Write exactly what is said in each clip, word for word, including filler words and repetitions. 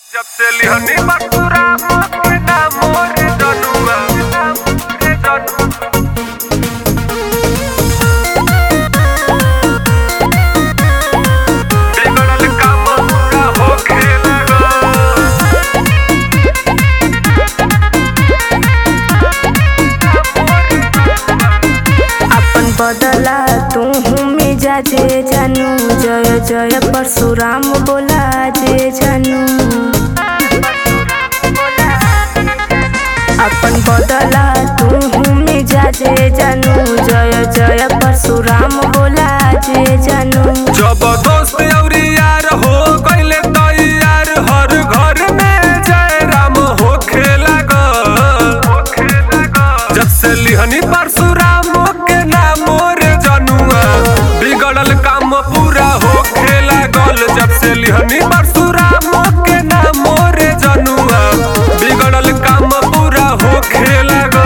जब से लिहनी परशुराम के नाम मोरे जनुआ रे जनुआ बिगड़ल काम पूरा होखे अपन बदला तू मिजाजे जानू जय जय परशुराम बोला जे जानू अपन बदला तू मिजाजे जानू जय जय परशुराम बोला जे जानू जब दोस्त अउरी यार हो गइले तैयार हर घर में जय राम होखे लागल जब से लिहनी परशुराम के नाम मोरे जनुआ बिगड़ल काम पूरा होखे लागल जब से लिहनी परशुराम के नाम मोरे जनुआ बिगड़ल काम पूरा होखे लागल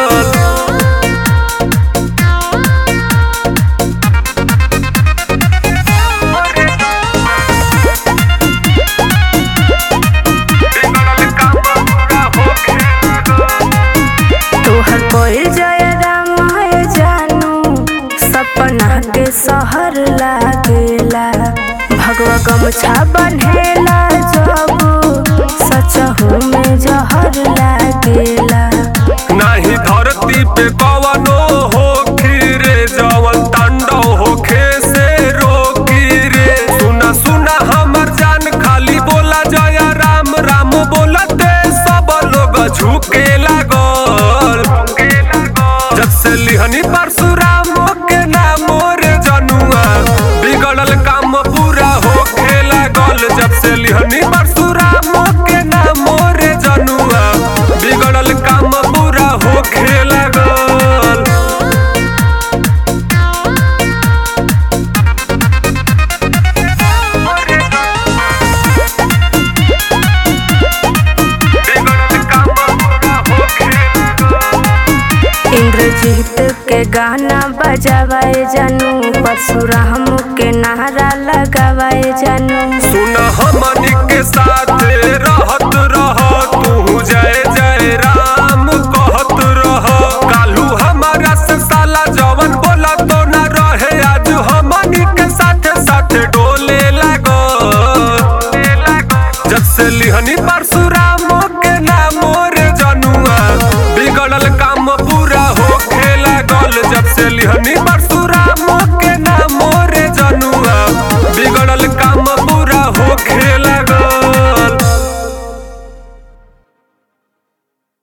तोहर कोई जय राम है जानू सपना के शहर लागेला भगवा गमछा बन्हेला जब सचहू में जहर लागेला नाही धरती पे कवनो होखी रे जवन तांडव होखे से रोकी रे सुना सुना हमर जान खाली बोला जय राम राम बोलते सब लोग झुके लागल जब से लिहनी परशुराम के नाम मोरे जनुआ बिगड़ल काम पूरा होखे लागल जब से लिहनी परशुराम के नाम मोरे जनुआ बिगड़ल काम पूरा होखे लागल इंद्रजीत के गाना बजावाए जानू परशुराम के नारा लगावाए जानू सुन हमनी के साथ रहत रह तू जय जय राम कहत रह कालू हमारा से साला जवन बोला तो ना रहे आज हमनी के साथ साथ डोले लागो जब से लिहनी परशुराम के नाम मोरे जनुआ बिगड़ल काम पूरा होखे लागल जब से लिहनी